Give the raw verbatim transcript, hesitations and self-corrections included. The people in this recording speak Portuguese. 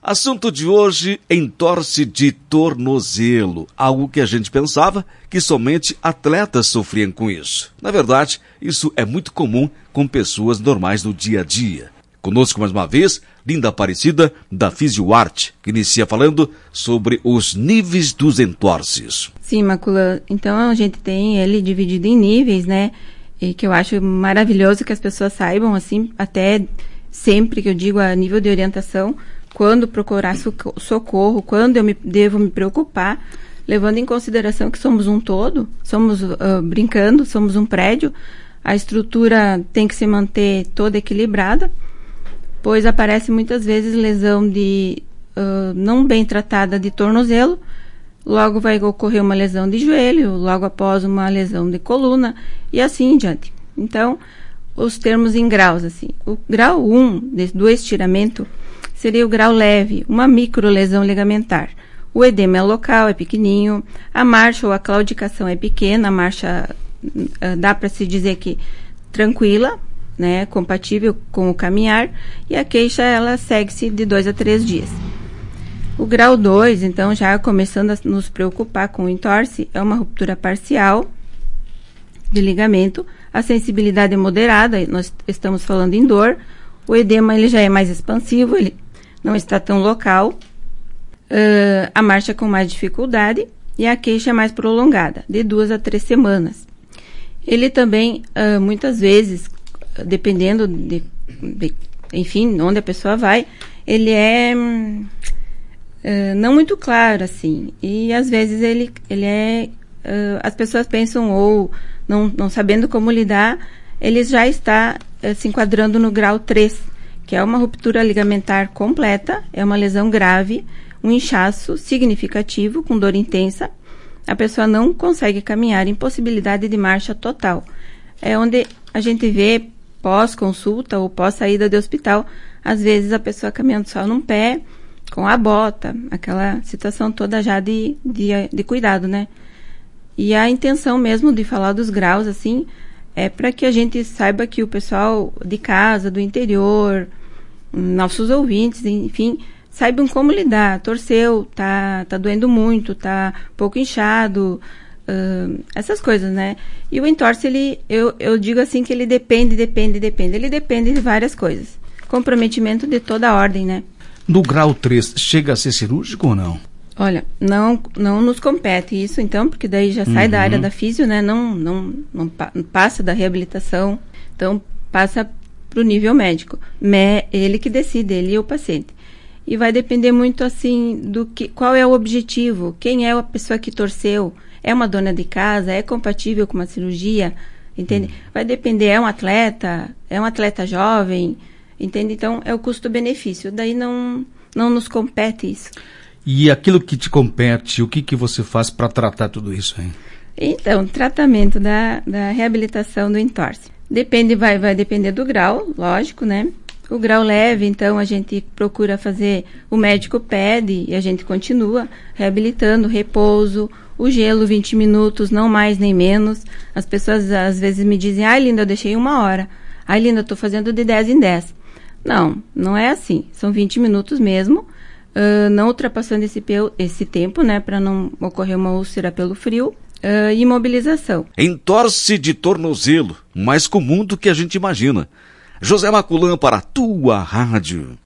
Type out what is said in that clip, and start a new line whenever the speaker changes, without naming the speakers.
Assunto de hoje, entorse de tornozelo, algo que a gente pensava que somente atletas sofriam com isso. Na verdade, isso é muito comum com pessoas normais no dia a dia. Conosco mais uma vez, Linda Aparecida, da FisioArt, que inicia falando sobre os níveis dos entorses.
Sim, Macula, então a gente tem ele dividido em níveis, né? E que eu acho maravilhoso que as pessoas saibam, assim, até sempre que eu digo a nível de orientação, quando procurar socorro, quando eu me, devo me preocupar, levando em consideração que somos um todo, somos uh, brincando, somos um prédio, a estrutura tem que se manter toda equilibrada, pois aparece muitas vezes lesão de uh, não bem tratada de tornozelo, logo vai ocorrer uma lesão de joelho, logo após uma lesão de coluna e assim em diante. Então, os termos em graus, assim, o grau um do estiramento seria o grau leve, uma microlesão ligamentar. O edema é local, é pequenininho, a marcha ou a claudicação é pequena, a marcha uh, dá para se dizer que tranquila, né, compatível com o caminhar, e a queixa ela segue-se de dois a três dias. O grau dois, então, já começando a nos preocupar com o entorse, é uma ruptura parcial de ligamento, a sensibilidade é moderada, nós estamos falando em dor, o edema ele já é mais expansivo, ele não está tão local, uh, a marcha com mais dificuldade e a queixa é mais prolongada, de duas a três semanas. Ele também, uh, muitas vezes, dependendo de, de, enfim, onde a pessoa vai, ele é uh, não muito claro, assim, e às vezes ele, ele é, uh, as pessoas pensam ou não, não sabendo como lidar, ele já está uh, se enquadrando no grau três, que é uma ruptura ligamentar completa, é uma lesão grave, um inchaço significativo, com dor intensa, a pessoa não consegue caminhar, impossibilidade de marcha total. É onde a gente vê pós-consulta ou pós-saída do hospital, às vezes a pessoa caminhando só num pé, com a bota, aquela situação toda já de, de, de cuidado, né? E a intenção mesmo de falar dos graus, assim, é para que a gente saiba que o pessoal de casa, do interior, nossos ouvintes, enfim, saibam como lidar. Torceu, tá, tá doendo muito, tá pouco inchado, uh, essas coisas, né? E o entorse, ele, eu, eu digo assim que ele depende, depende, depende. Ele depende de várias coisas. Comprometimento de toda a ordem, né?
No grau três, chega a ser cirúrgico ou não?
Olha, não, não nos compete isso, então, porque daí já sai uhum. da área da fisio, né? Não, não, não, pa- não passa da reabilitação, então passa para o nível médico. Me, ele que decide, ele e o paciente. E vai depender muito, assim, do que, qual é o objetivo, quem é a pessoa que torceu, é uma dona de casa, é compatível com uma cirurgia, entende? Uhum. Vai depender, é um atleta, é um atleta jovem, entende? Então, é o custo-benefício, daí não, não nos compete isso.
E aquilo que te compete, o que, que você faz para tratar tudo isso, hein?
Então, tratamento da, da reabilitação do entorse. Depende, vai, vai depender do grau, lógico, né? O grau leve, então, a gente procura fazer, o médico pede e a gente continua reabilitando, repouso, o gelo vinte minutos, não mais nem menos. As pessoas às vezes me dizem, ai, Linda, eu deixei uma hora. Ai, Linda, eu estou fazendo de dez em dez. Não, não é assim. São vinte minutos mesmo. Uh, não ultrapassando esse, pe- esse tempo, né, para não ocorrer uma úlcera pelo frio, uh, e imobilização.
Entorse de tornozelo, mais comum do que a gente imagina. José Maculan para a tua rádio.